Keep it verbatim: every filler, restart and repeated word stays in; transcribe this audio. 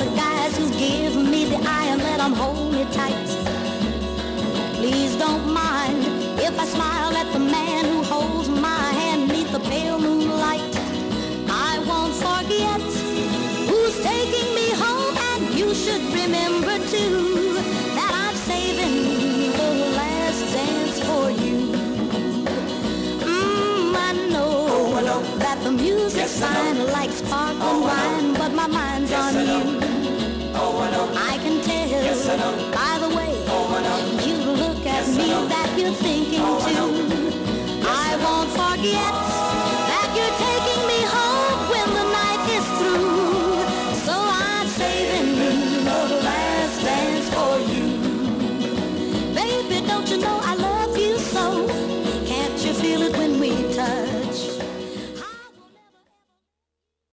the guys who give me the eye and let them hold me tight. Please don't mind if I smile at the man who holds my hand beneath the pale moonlight. I won't forget who's taking me home, and you should remember too that I'm saving the last dance for you. Mmm, I know Oh, I know that the music's Yes, I fine know. like sparkling Oh, I know. wine, but my mind's Yes, on I know. you. Oh, I know. I can tell Yes, I know. by the way Oh, I know. you look at Yes, I me know. that you're thinking Oh, I know. too. I won't forget that you're taking me home when the night is through. So I'm saving the last dance for you. Baby, don't you know I love you so? Can't you feel it